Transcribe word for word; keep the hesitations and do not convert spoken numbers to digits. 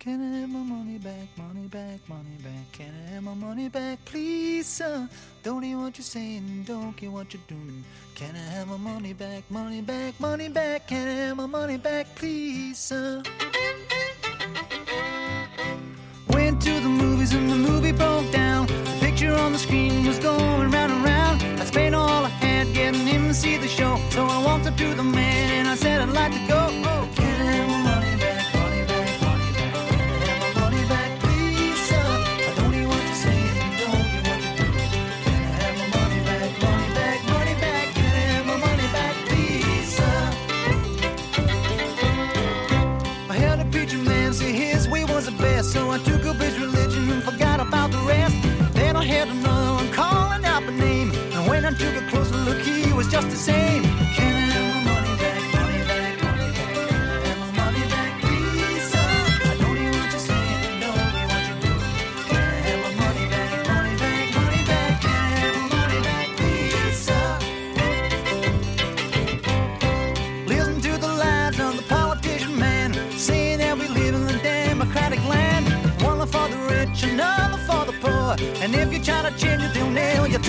Can I have my money back, money back, money back? Can I have my money back, please, sir? Don't hear what you're saying, don't care what you're doing. Can I have my money back, money back, money back? Can I have my money back, please, sir? Went to the movies and the movie broke down. The picture on the screen was going round and round. I spent all I had getting him to see the show. So I walked up to the man and I said I'd like to go. Oh, can I have my money back, money back, money back? Can I have my money back, please, sir? I don't hear what you're saying, don't hear what you're doing. Can I have my money back, money back, money back? Can I have my money back, please, sir? I heard a preacher man say his way was the best, so I took up his religion and forgot about the rest. Then I heard another one calling out my name, and when I took a closer look, he was just the same. Can I have my money back, money back, money back? Can I have my money back, please, sir? I don't hear what you're saying, don't hear what you're doing. Can I have my money back, money back, money back? Can I have my money back, please, sir? Listen to the lies of the politician man, saying that we live in the democratic land. One for the rich, another for the poor, and if you try to change it, they'll nail you